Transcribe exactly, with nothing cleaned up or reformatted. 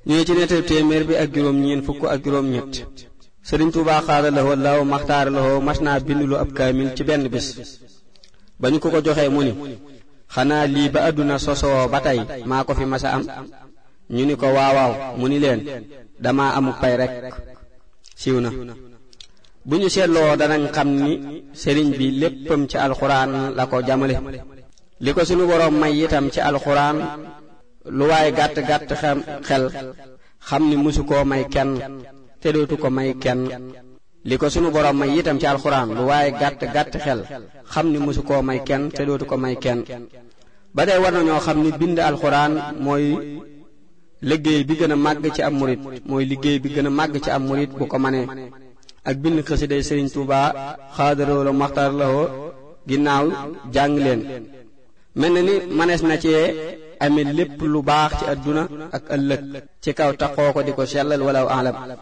ñu ne ci nettali téeméer bi ak juróom ñeen fukk ak juróom ñett Sëriñ Tuubaa xaadalawoo law maxtaaralawoo mas naa bindulu ab kaamil ci benn bis ba ñu ko ko joxee mu ni xanaa lii ba àdduna sosoo ba tey maa ko fi masa am ñu ni ko waawaaw mu ni leen dama amuk pay rek siiw na bu ñu seetloo danañ xam ni sëriñ bi léppam ci alxuraan la ko jamale li ko sunu boroom may itam ci alxuraan lu waaye gàtt gàtt xel xam ni musu koo may kenn te dootu ko may kenn li ko sunu boroom may itam ci alxuraan lu waaye gàtt gàtt xel xam ni musu koo may kenn te dootu ko may kenn ba tey war nañoo xam ni bind alxuraan mooy liggéey bi gën a màgg ci am murit mooy liggéey bi gën a màgg ci am murit bu ko manee ak bind xasiday Sëriñ Tuubaa xaadaroo la maxtaar lawoo ginnaaw jàng leen mel na ni manees na cee amee lépp lu baax ci àdduna ak ëllëg ci kaw taxoo ko di ko sellal wala alam